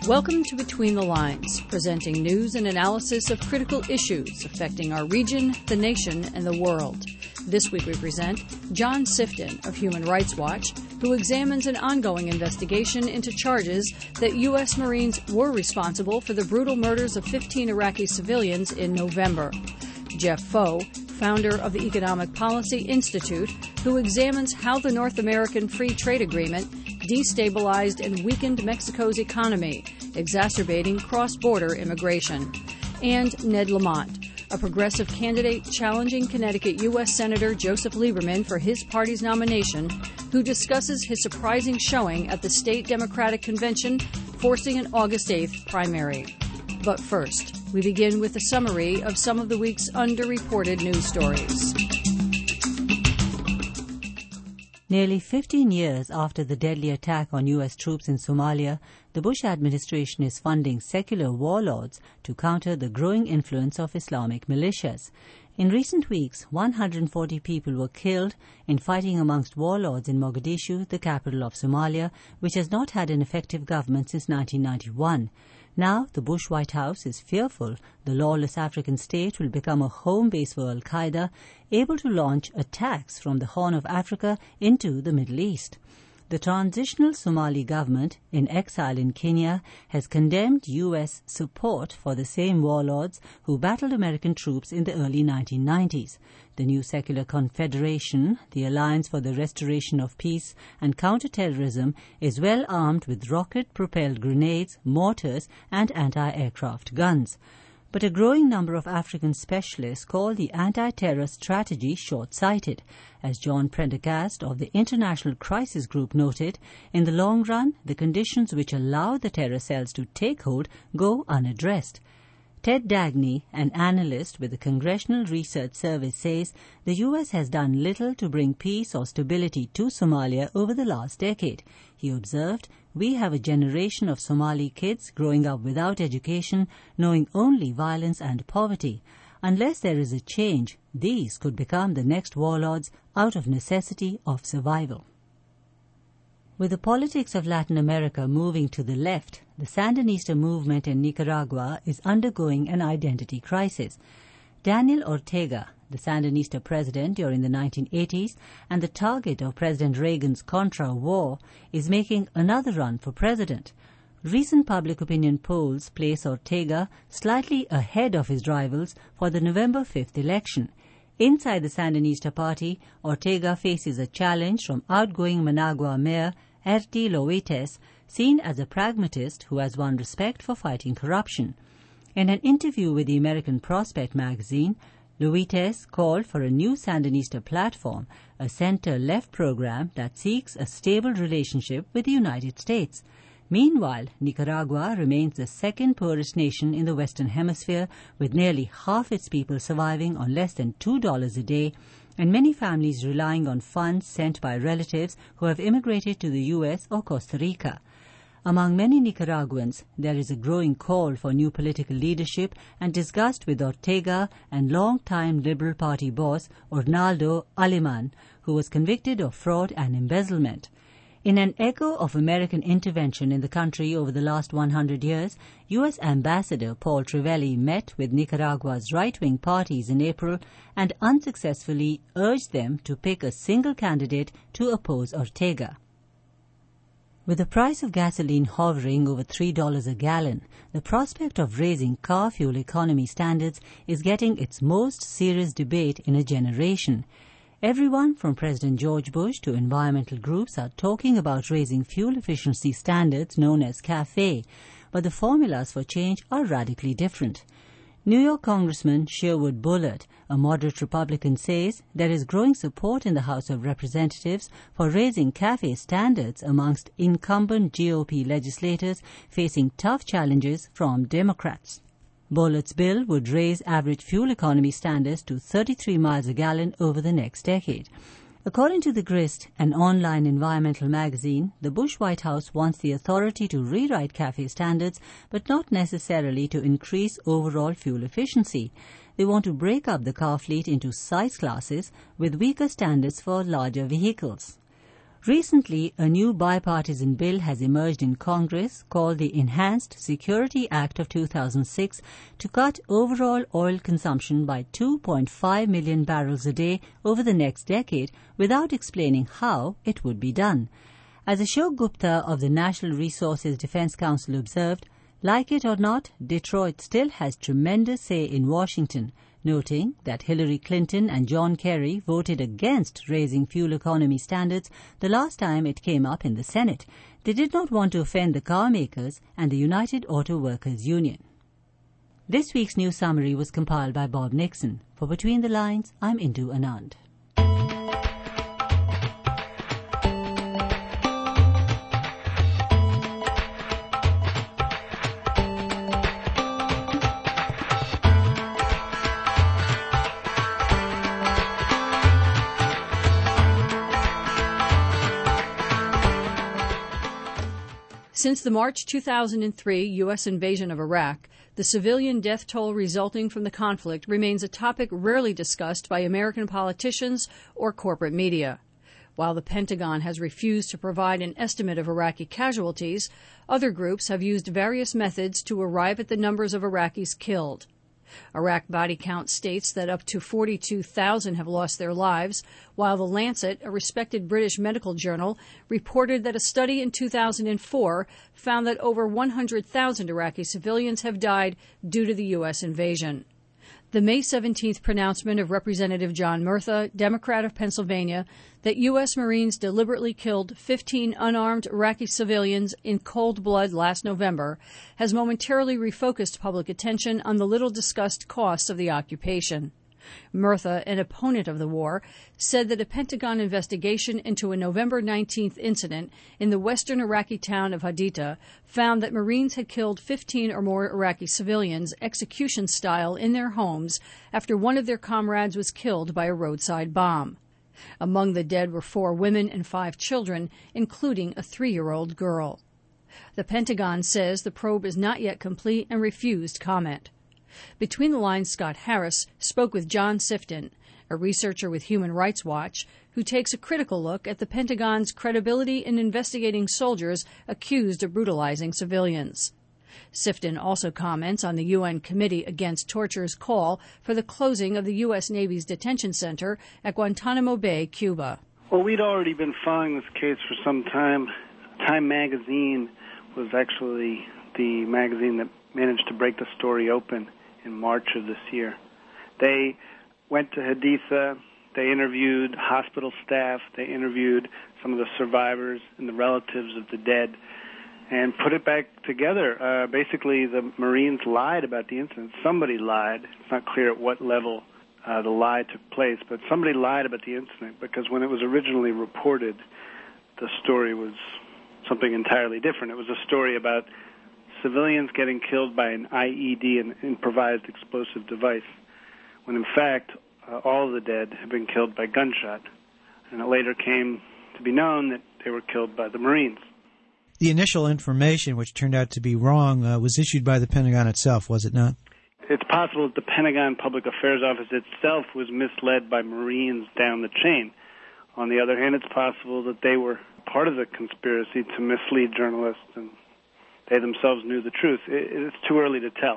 Welcome to Between the Lines, presenting news and analysis of critical issues affecting our region, the nation, and the world. This week we present John Sifton of Human Rights Watch, who examines an ongoing investigation into charges that U.S. Marines were responsible for the brutal murders of 15 Iraqi civilians in November. Jeff Foe, founder of the Economic Policy Institute, who examines how the North American Free Trade Agreement destabilized and weakened Mexico's economy, exacerbating cross-border immigration. And Ned Lamont, a progressive candidate challenging Connecticut U.S. Senator Joseph Lieberman for his party's nomination, who discusses his surprising showing at the state Democratic Convention, forcing an August 8th primary. But first, we begin with a summary of some of the week's underreported news stories. Nearly 15 years after the deadly attack on U.S. troops in Somalia, the Bush administration is funding secular warlords to counter the growing influence of Islamic militias. In recent weeks, 140 people were killed in fighting amongst warlords in Mogadishu, the capital of Somalia, which has not had an effective government since 1991. Now, the Bush White House is fearful the lawless African state will become a home base for al-Qaeda, able to launch attacks from the Horn of Africa into the Middle East. The transitional Somali government, in exile in Kenya, has condemned U.S. support for the same warlords who battled American troops in the early 1990s. The new secular confederation, the Alliance for the Restoration of Peace and Counterterrorism, is well armed with rocket-propelled grenades, mortars, and anti-aircraft guns. But a growing number of African specialists call the anti-terror strategy short-sighted. As John Prendergast of the International Crisis Group noted, in the long run, the conditions which allow the terror cells to take hold go unaddressed. Ted Dagney, an analyst with the Congressional Research Service, says the U.S. has done little to bring peace or stability to Somalia over the last decade. He observed, "We have a generation of Somali kids growing up without education, knowing only violence and poverty. Unless there is a change, these could become the next warlords out of necessity of survival." With the politics of Latin America moving to the left, the Sandinista movement in Nicaragua is undergoing an identity crisis. Daniel Ortega, the Sandinista president during the 1980s and the target of President Reagan's Contra war, is making another run for president. Recent public opinion polls place Ortega slightly ahead of his rivals for the November 5th election. Inside the Sandinista party, Ortega faces a challenge from outgoing Managua mayor Erti Loites, seen as a pragmatist who has won respect for fighting corruption. In an interview with the American Prospect magazine, Loites called for a new Sandinista platform, a center-left program that seeks a stable relationship with the United States. Meanwhile, Nicaragua remains the second poorest nation in the Western Hemisphere, with nearly half its people surviving on less than $2 a day, and many families relying on funds sent by relatives who have immigrated to the U.S. or Costa Rica. Among many Nicaraguans, there is a growing call for new political leadership and disgust with Ortega and long-time Liberal Party boss Arnaldo Aleman, who was convicted of fraud and embezzlement. In an echo of American intervention in the country over the last 100 years, U.S. Ambassador Paul Triveli met with Nicaragua's right-wing parties in April and unsuccessfully urged them to pick a single candidate to oppose Ortega. With the price of gasoline hovering over $3 a gallon, the prospect of raising car fuel economy standards is getting its most serious debate in a generation. Everyone from President George Bush to environmental groups are talking about raising fuel efficiency standards known as CAFE, but the formulas for change are radically different. New York Congressman Sherwood Bullard, a moderate Republican, says there is growing support in the House of Representatives for raising CAFE standards amongst incumbent GOP legislators facing tough challenges from Democrats. Bullard's bill would raise average fuel economy standards to 33 miles a gallon over the next decade. According to The Grist, an online environmental magazine, the Bush White House wants the authority to rewrite CAFE standards, but not necessarily to increase overall fuel efficiency. They want to break up the car fleet into size classes with weaker standards for larger vehicles. Recently, a new bipartisan bill has emerged in Congress called the Enhanced Security Act of 2006 to cut overall oil consumption by 2.5 million barrels a day over the next decade without explaining how it would be done. As Ashok Gupta of the National Resources Defense Council observed, like it or not, Detroit still has tremendous say in Washington, noting that Hillary Clinton and John Kerry voted against raising fuel economy standards the last time it came up in the Senate. They did not want to offend the car makers and the United Auto Workers Union. This week's news summary was compiled by Bob Nixon. For Between the Lines, I'm Indu Anand. Since the March 2003 U.S. invasion of Iraq, the civilian death toll resulting from the conflict remains a topic rarely discussed by American politicians or corporate media. While the Pentagon has refused to provide an estimate of Iraqi casualties, other groups have used various methods to arrive at the numbers of Iraqis killed. Iraq body count states that up to 42,000 have lost their lives, while The Lancet, a respected British medical journal, reported that a study in 2004 found that over 100,000 Iraqi civilians have died due to the U.S. invasion. The May 17th pronouncement of Representative John Murtha, Democrat of Pennsylvania, that U.S. Marines deliberately killed 15 unarmed Iraqi civilians in cold blood last November has momentarily refocused public attention on the little-discussed costs of the occupation. Murtha, an opponent of the war, said that a Pentagon investigation into a November 19th incident in the western Iraqi town of Haditha found that Marines had killed 15 or more Iraqi civilians execution-style in their homes after one of their comrades was killed by a roadside bomb. Among the dead were 4 women and 5 children, including a 3-year-old girl. The Pentagon says the probe is not yet complete and refused comment. Between the Lines, Scott Harris spoke with John Sifton, a researcher with Human Rights Watch, who takes a critical look at the Pentagon's credibility in investigating soldiers accused of brutalizing civilians. Sifton also comments on the UN Committee Against Torture's call for the closing of the U.S. Navy's detention center at Guantanamo Bay, Cuba. Well, we'd already been following this case for some time. Time magazine was actually the magazine that managed to break the story open in March of this year. They went to Haditha, they interviewed hospital staff, they interviewed some of the survivors and the relatives of the dead, and put it back together. Basically, the Marines lied about the incident. Somebody lied. It's not clear at what level the lie took place, but somebody lied about the incident because when it was originally reported, the story was something entirely different. It was a story about civilians getting killed by an IED, an improvised explosive device, when in fact all of the dead had been killed by gunshot. And it later came to be known that they were killed by the Marines. The initial information, which turned out to be wrong, was issued by the Pentagon itself, was it not? It's possible that the Pentagon Public Affairs Office itself was misled by Marines down the chain. On the other hand, it's possible that they were part of the conspiracy to mislead journalists and they themselves knew the truth. It's too early to tell.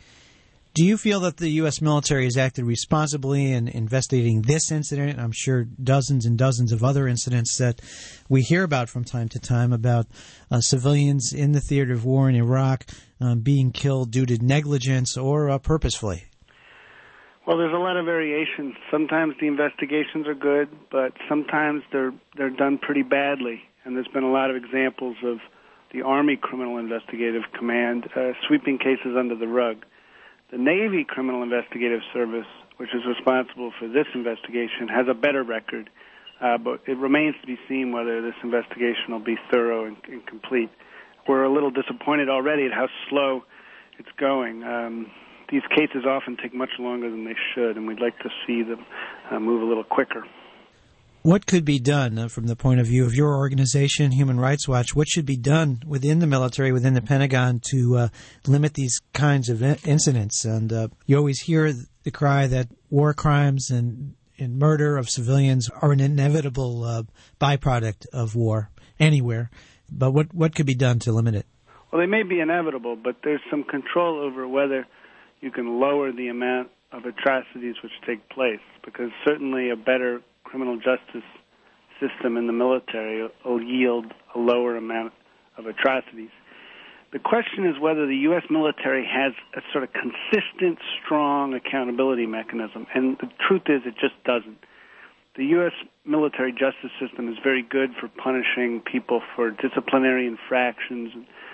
Do you feel that the U.S. military has acted responsibly in investigating this incident? I'm sure dozens and dozens of other incidents that we hear about from time to time about civilians in the theater of war in Iraq being killed due to negligence or purposefully. Well, there's a lot of variation. Sometimes the investigations are good, but sometimes they're done pretty badly. And there's been a lot of examples of the Army Criminal Investigative Command sweeping cases under the rug. The Navy Criminal Investigative Service, which is responsible for this investigation, has a better record, but it remains to be seen whether this investigation will be thorough and complete. We're a little disappointed already at how slow it's going. These cases often take much longer than they should, and we'd like to see them move a little quicker. What could be done from the point of view of your organization, Human Rights Watch? What should be done within the military, within the Pentagon, to limit these kinds of incidents? And you always hear the cry that war crimes and and murder of civilians are an inevitable byproduct of war anywhere. But what could be done to limit it? Well, they may be inevitable, but there's some control over whether you can lower the amount of atrocities which take place, because certainly a better criminal justice system in the military will yield a lower amount of atrocities. The question is whether the U.S. military has a sort of consistent, strong accountability mechanism, and the truth is it just doesn't. The U.S. military justice system is very good for punishing people for disciplinary infractions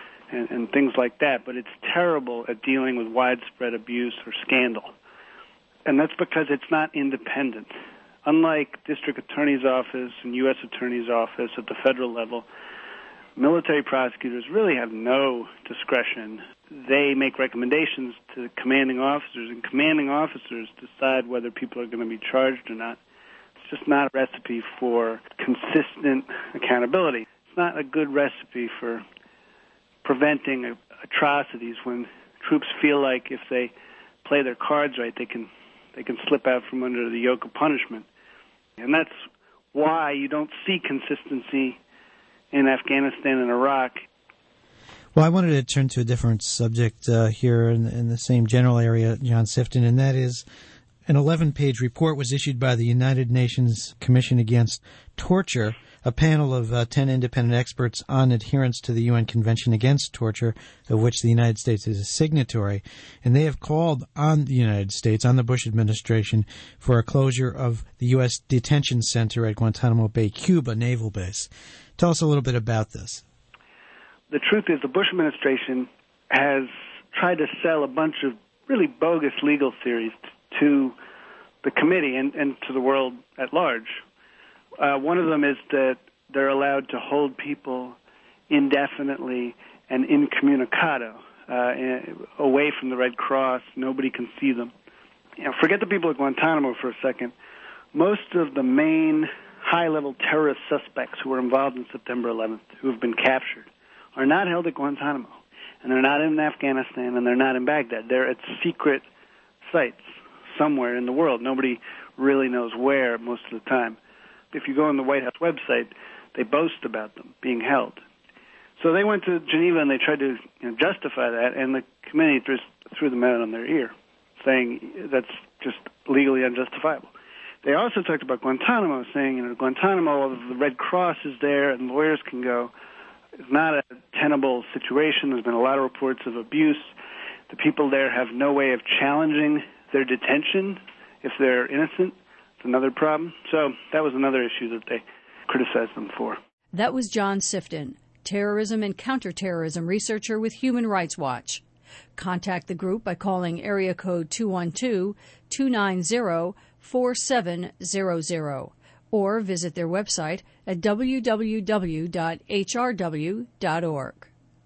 and things like that, but it's terrible at dealing with widespread abuse or scandal. And that's because it's not independent. Unlike district attorney's office and U.S. attorney's office at the federal level, military prosecutors really have no discretion. They make recommendations to commanding officers, and commanding officers decide whether people are going to be charged or not. It's just not a recipe for consistent accountability. It's not a good recipe for preventing atrocities when troops feel like if they play their cards right, they can slip out from under the yoke of punishment. And that's why you don't see consistency in Afghanistan and Iraq. Well, I wanted to turn to a different subject here in the same general area, John Sifton, and that is an 11-page report was issued by the United Nations Commission Against Torture, a panel of 10 independent experts on adherence to the UN Convention Against Torture, of which the United States is a signatory. And they have called on the United States, on the Bush administration, for a closure of the U.S. detention center at Guantanamo Bay, Cuba naval base. Tell us a little bit about this. The truth is the Bush administration has tried to sell a bunch of really bogus legal theories to the committee and to the world at large. One of them is that they're allowed to hold people indefinitely and incommunicado, away from the Red Cross. Nobody can see them. Forget the people at Guantanamo for a second. Most of the main high-level terrorist suspects who were involved in September 11th, who have been captured, are not held at Guantanamo, and they're not in Afghanistan, and they're not in Baghdad. They're at secret sites somewhere in the world. Nobody really knows where most of the time. If you go on the White House website, they boast about them being held. So they went to Geneva and they tried to justify that, and the committee just threw them out on their ear, saying that's just legally unjustifiable. They also talked about Guantanamo, saying, Guantanamo, the Red Cross is there and lawyers can go. It's not a tenable situation. There's been a lot of reports of abuse. The people there have no way of challenging their detention if they're innocent. It's another problem. So that was another issue that they criticized them for. That was John Sifton, terrorism and counterterrorism researcher with Human Rights Watch. Contact the group by calling area code 212-290-4700 or visit their website at www.hrw.org.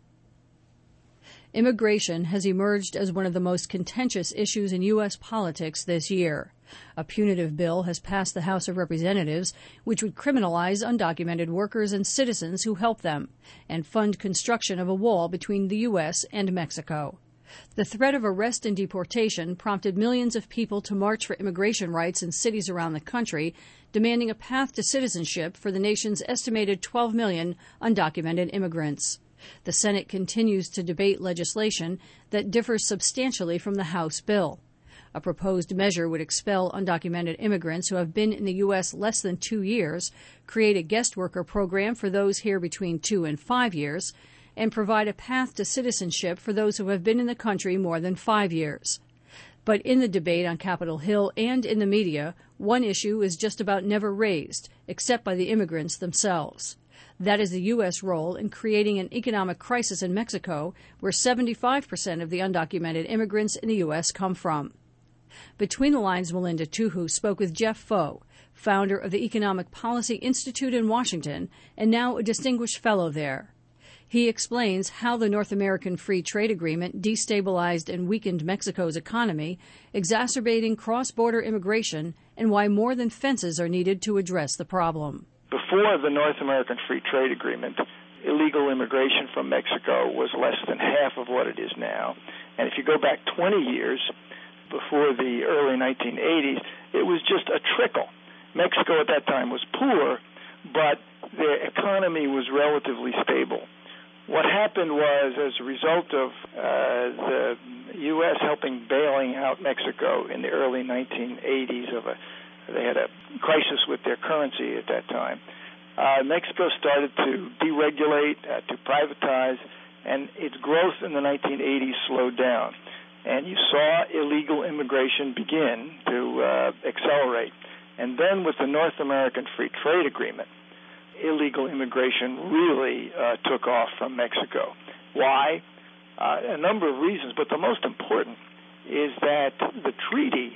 Immigration has emerged as one of the most contentious issues in U.S. politics this year. A punitive bill has passed the House of Representatives, which would criminalize undocumented workers and citizens who help them, and fund construction of a wall between the U.S. and Mexico. The threat of arrest and deportation prompted millions of people to march for immigration rights in cities around the country, demanding a path to citizenship for the nation's estimated 12 million undocumented immigrants. The Senate continues to debate legislation that differs substantially from the House bill. A proposed measure would expel undocumented immigrants who have been in the U.S. less than 2 years, create a guest worker program for those here between 2 and 5 years, and provide a path to citizenship for those who have been in the country more than 5 years. But in the debate on Capitol Hill and in the media, one issue is just about never raised, except by the immigrants themselves. That is the U.S. role in creating an economic crisis in Mexico, where 75% of the undocumented immigrants in the U.S. come from. Between the Lines, Melinda Tuhu spoke with Jeff Foe, founder of the Economic Policy Institute in Washington and now a distinguished fellow there. He explains how the North American Free Trade Agreement destabilized and weakened Mexico's economy, exacerbating cross-border immigration, and why more than fences are needed to address the problem. Before the North American Free Trade Agreement, illegal immigration from Mexico was less than half of what it is now. And if you go back 20 years, before the early 1980s, It was just a trickle. Mexico at that time was poor, but the economy was relatively stable. What happened was, as a result of the U.S. helping bailing out Mexico in the early 1980s, they had a crisis with their currency at that time, Mexico started to deregulate, to privatize, and its growth in the 1980s slowed down. And you saw illegal immigration begin to accelerate. And then with the North American Free Trade Agreement, illegal immigration really took off from Mexico. Why? A number of reasons, but the most important is that the treaty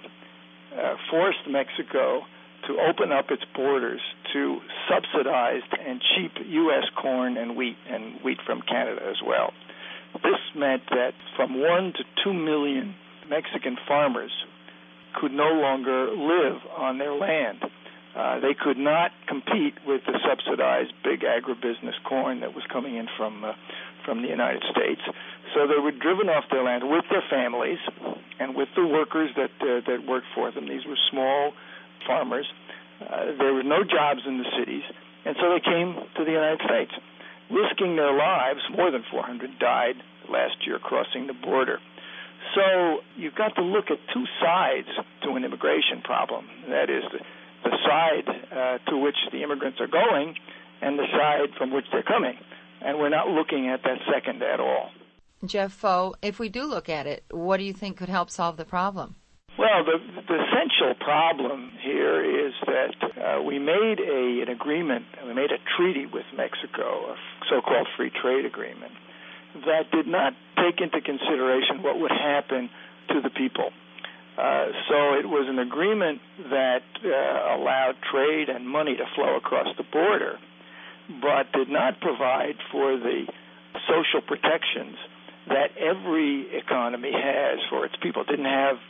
forced Mexico to open up its borders to subsidized and cheap U.S. corn and wheat from Canada as well. This meant that from 1 to 2 million Mexican farmers could no longer live on their land. They could not compete with the subsidized big agribusiness corn that was coming in from the United States. So they were driven off their land with their families and with the workers that worked for them. These were small farmers. There were no jobs in the cities, and so they came to the United States, risking their lives. More than 400 died last year crossing the border. So you've got to look at two sides to an immigration problem. That is the side to which the immigrants are going and the side from which they're coming. And we're not looking at that second at all. Jeff Foe, if we do look at it, what do you think could help solve the problem? Well, the essential problem here is that we made an agreement, we made a treaty with Mexico, a so-called free trade agreement, that did not take into consideration what would happen to the people. So it was an agreement that allowed trade and money to flow across the border, but did not provide for the social protections that every economy has for its people. Didn't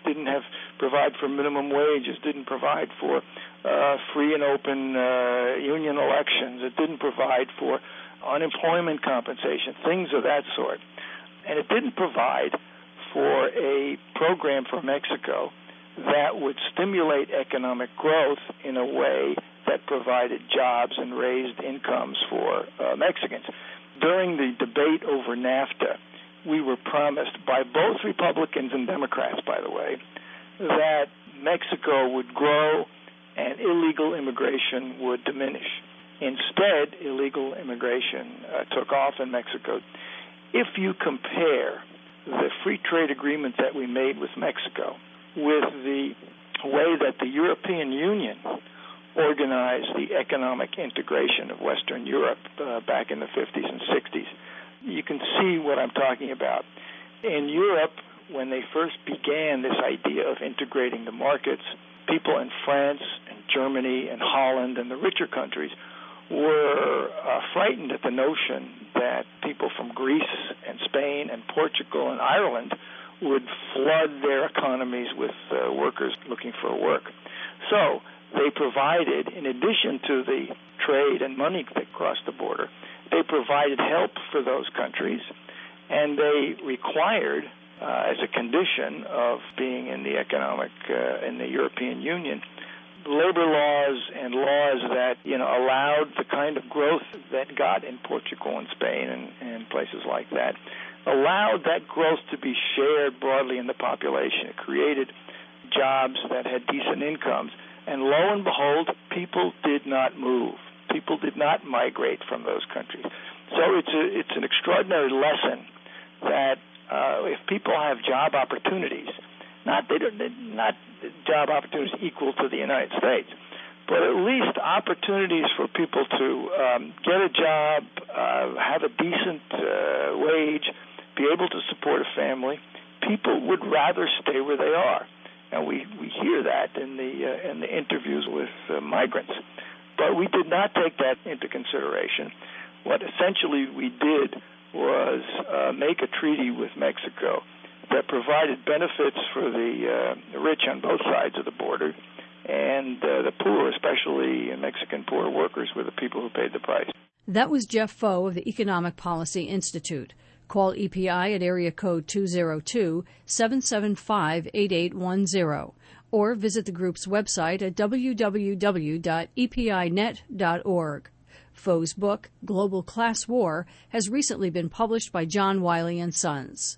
provide for minimum wages, didn't provide for free and open union elections. It didn't provide for unemployment compensation, things of that sort. And it didn't provide for a program for Mexico that would stimulate economic growth in a way that provided jobs and raised incomes for Mexicans. During the debate over NAFTA, we were promised by both Republicans and Democrats, by the way, that Mexico would grow and illegal immigration would diminish. Instead, illegal immigration took off in Mexico. If you compare the free trade agreement that we made with Mexico with the way that the European Union organized the economic integration of Western Europe back in the 50s and 60s, you can see what I'm talking about. In Europe, when they first began this idea of integrating the markets, people in France and Germany and Holland and the richer countries were frightened at the notion that people from Greece and Spain and Portugal and Ireland would flood their economies with workers looking for work. So they provided, in addition to the trade and money that crossed the border, they provided help for those countries, and they required, as a condition of being in the in the European Union, labor laws and laws that allowed the kind of growth that got in Portugal and Spain and places like that, allowed that growth to be shared broadly in the population. It created jobs that had decent incomes, and lo and behold, people did not move. People did not migrate from those countries. So it's an extraordinary lesson that if people have job opportunities, not job opportunities equal to the United States, but at least opportunities for people to get a job, have a decent wage, be able to support a family, people would rather stay where they are. And we hear that in the interviews with migrants. But we did not take that into consideration. What essentially we did was make a treaty with Mexico that provided benefits for the rich on both sides of the border, and the poor, especially Mexican poor workers, were the people who paid the price. That was Jeff Foe of the Economic Policy Institute. Call EPI at area code 202-775-8810 or visit the group's website at www.epinet.org. Foe's book, Global Class War, has recently been published by John Wiley & Sons.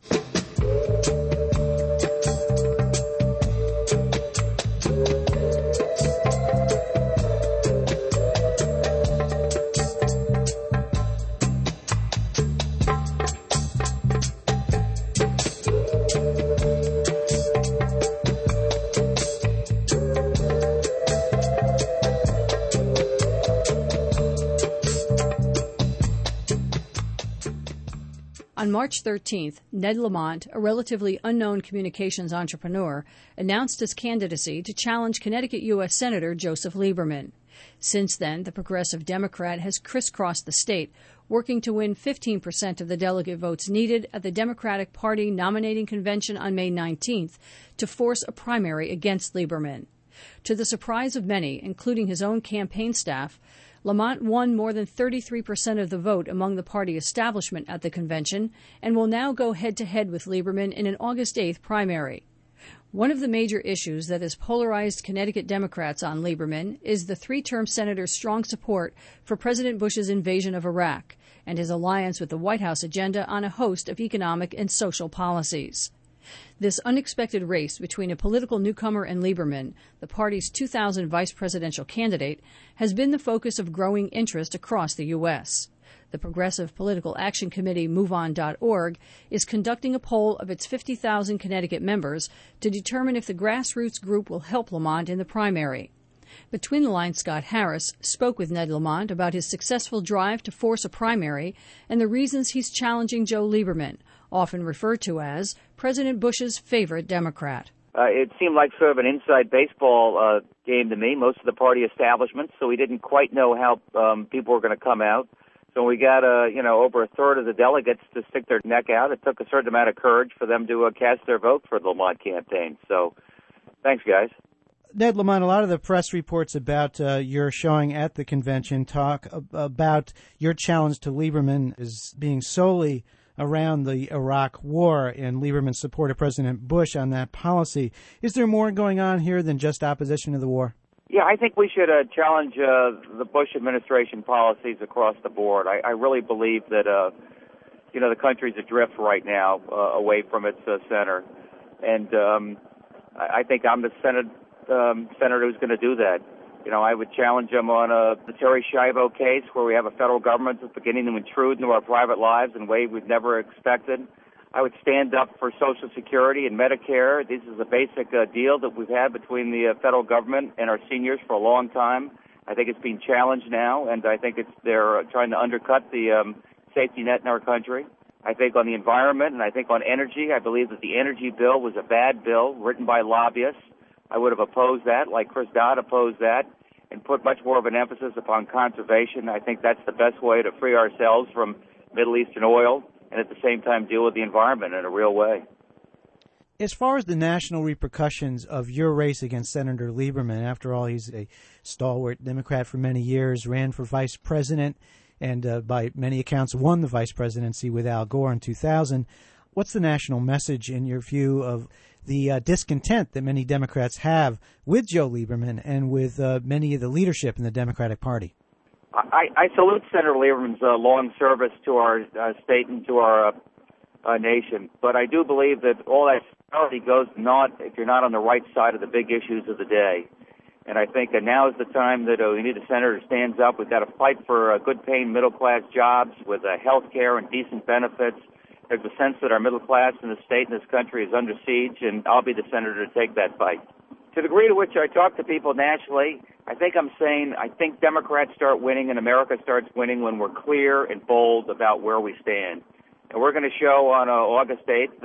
On March 13th, Ned Lamont, a relatively unknown communications entrepreneur, announced his candidacy to challenge Connecticut U.S. Senator Joseph Lieberman. Since then, the progressive Democrat has crisscrossed the state, working to win 15% of the delegate votes needed at the Democratic Party nominating convention on May 19th to force a primary against Lieberman. To the surprise of many, including his own campaign staff, Lamont won more than 33% of the vote among the party establishment at the convention and will now go head-to-head with Lieberman in an August 8th primary. One of the major issues that has polarized Connecticut Democrats on Lieberman is the three-term senator's strong support for President Bush's invasion of Iraq and his alliance with the White House agenda on a host of economic and social policies. This unexpected race between a political newcomer and Lieberman, the party's 2000 vice presidential candidate, has been the focus of growing interest across the U.S. The Progressive Political Action Committee MoveOn.org is conducting a poll of its 50,000 Connecticut members to determine if the grassroots group will help Lamont in the primary. Between the Lines, Scott Harris spoke with Ned Lamont about his successful drive to force a primary and the reasons he's challenging Joe Lieberman, often referred to as President Bush's favorite Democrat. It seemed like sort of an inside baseball game to me, most of the party establishment, so we didn't quite know how people were going to come out. So we got, over a third of the delegates to stick their neck out. It took a certain amount of courage for them to cast their vote for the Lamont campaign. So thanks, guys. Ned Lamont, a lot of the press reports about your showing at the convention talk about your challenge to Lieberman as being solely around the Iraq War and Lieberman's support of President Bush on that policy. Is there more going on here than just opposition to the war? Yeah, I think we should challenge the Bush administration policies across the board. I really believe that, the country's adrift right now away from its center. And I think I'm the senator who's going to do that. I would challenge him on the Terri Schiavo case where we have a federal government that's beginning to intrude into our private lives in a way we've never expected. I would stand up for Social Security and Medicare. This is a basic deal that we've had between the federal government and our seniors for a long time. I think it's being challenged now, and I think they're trying to undercut the safety net in our country. I think on the environment and I think on energy, I believe that the energy bill was a bad bill written by lobbyists. I would have opposed that, like Chris Dodd opposed that, and put much more of an emphasis upon conservation. I think that's the best way to free ourselves from Middle Eastern oil and at the same time deal with the environment in a real way. As far as the national repercussions of your race against Senator Lieberman, after all, he's a stalwart Democrat for many years, ran for vice president, and by many accounts won the vice presidency with Al Gore in 2000. What's the national message, in your view, of the discontent that many Democrats have with Joe Lieberman and with many of the leadership in the Democratic Party? I salute Senator Lieberman's long service to our state and to our nation, but I do believe that all that authority goes not if you're not on the right side of the big issues of the day. And I think that now is the time that we need a senator who stands up. We've got to fight for good-paying middle-class jobs with health care and decent benefits. There's a sense that our middle class in the state and this country is under siege, and I'll be the senator to take that fight. To the degree to which I talk to people nationally, I think I'm saying I think Democrats start winning and America starts winning when we're clear and bold about where we stand. And we're going to show on August 8th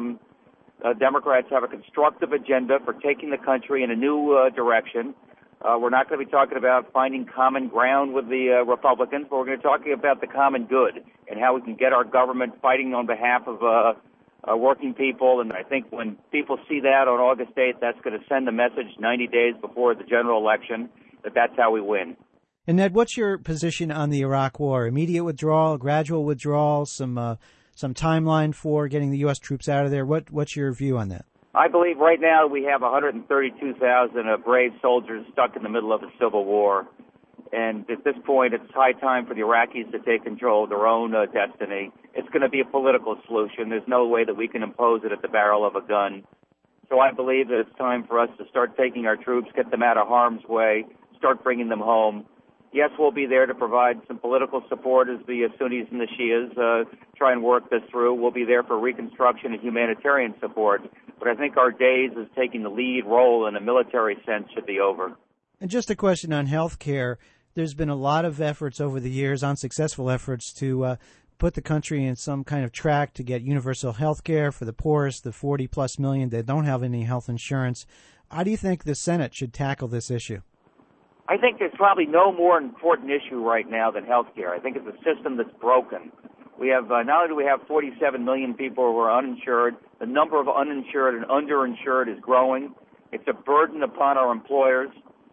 that Democrats have a constructive agenda for taking the country in a new direction. We're not going to be talking about finding common ground with the Republicans, but we're going to be talking about the common good and how we can get our government fighting on behalf of working people. And I think when people see that on August 8th, that's going to send a message 90 days before the general election that that's how we win. And Ned, what's your position on the Iraq War? Immediate withdrawal, gradual withdrawal, some timeline for getting the U.S. troops out of there? What's your view on that? I believe right now we have 132,000 brave soldiers stuck in the middle of a civil war. And at this point, it's high time for the Iraqis to take control of their own destiny. It's going to be a political solution. There's no way that we can impose it at the barrel of a gun. So I believe that it's time for us to start taking our troops, get them out of harm's way, start bringing them home. Yes, we'll be there to provide some political support as the Sunnis and the Shias try and work this through. We'll be there for reconstruction and humanitarian support. But I think our days as taking the lead role in a military sense should be over. And just a question on health care. There's been a lot of efforts over the years, unsuccessful efforts, to put the country in some kind of track to get universal health care for the poorest, the 40-plus million that don't have any health insurance. How do you think the Senate should tackle this issue? I think there's probably no more important issue right now than health care. I think it's a system that's broken. We have not only do we have 47 million people who are uninsured, the number of uninsured and underinsured is growing. It's a burden upon our employers.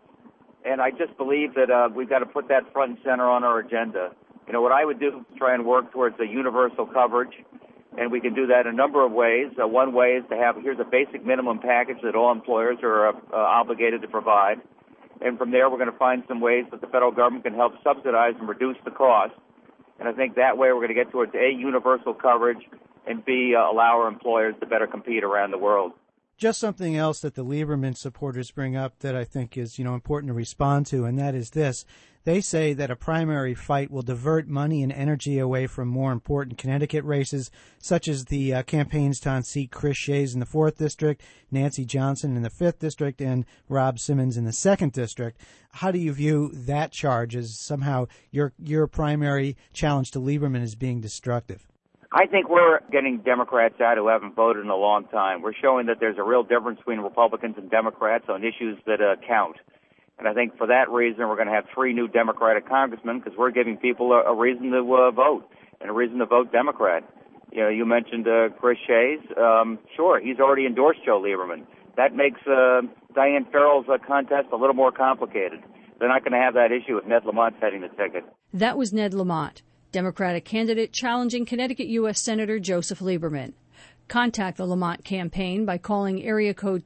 And I just believe that we've got to put that front and center on our agenda. You know, what I would do is try and work towards a universal coverage, and we can do that in a number of ways. One way is to have, here's a basic minimum package that all employers are obligated to provide. And from there, we're going to find some ways that the federal government can help subsidize and reduce the cost. And I think that way we're going to get towards A, universal coverage, and B, allow our employers to better compete around the world. Just something else that the Lieberman supporters bring up that I think is, important to respond to, and that is this. They say that a primary fight will divert money and energy away from more important Connecticut races, such as the campaigns to unseat Chris Shays in the 4th District, Nancy Johnson in the 5th District, and Rob Simmons in the 2nd District. How do you view that charge as somehow your primary challenge to Lieberman is being destructive? I think we're getting Democrats out who haven't voted in a long time. We're showing that there's a real difference between Republicans and Democrats on issues that count. And I think for that reason, we're going to have 3 new Democratic congressmen because we're giving people a reason to vote and a reason to vote Democrat. You know, you mentioned Chris Shays. Sure, he's already endorsed Joe Lieberman. That makes Diane Farrell's contest a little more complicated. They're not going to have that issue if Ned Lamont's heading the ticket. That was Ned Lamont, Democratic candidate challenging Connecticut U.S. Senator Joseph Lieberman. Contact the Lamont campaign by calling area code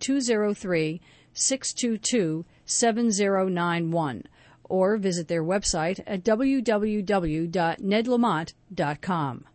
203-622-7091 or visit their website at www.nedlamont.com.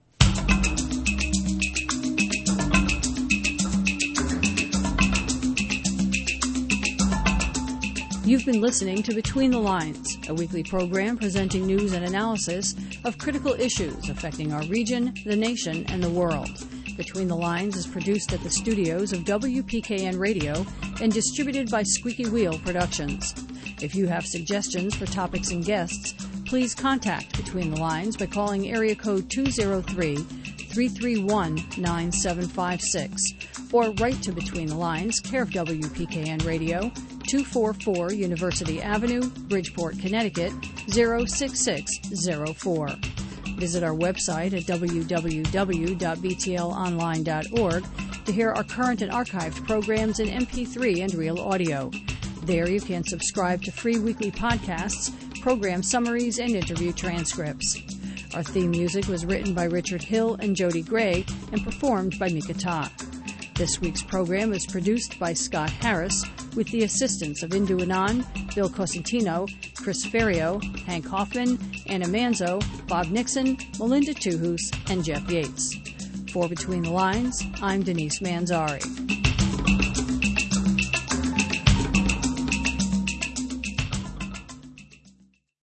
You've been listening to Between the Lines, a weekly program presenting news and analysis of critical issues affecting our region, the nation, and the world. Between the Lines is produced at the studios of WPKN Radio and distributed by Squeaky Wheel Productions. If you have suggestions for topics and guests, please contact Between the Lines by calling area code 203-331-9756 or write to Between the Lines, care of WPKN Radio, 244 University Avenue, Bridgeport, Connecticut, 06604. Visit our website at www.btlonline.org to hear our current and archived programs in MP3 and real audio. There you can subscribe to free weekly podcasts, program summaries, and interview transcripts. Our theme music was written by Richard Hill and Jody Gray and performed by Mika Ta. This week's program is produced by Scott Harris with the assistance of Indu Anand, Bill Cosentino, Chris Ferrio, Hank Hoffman, Anna Manzo, Bob Nixon, Melinda Tuhus, and Jeff Yates. For Between the Lines, I'm Denise Manzari.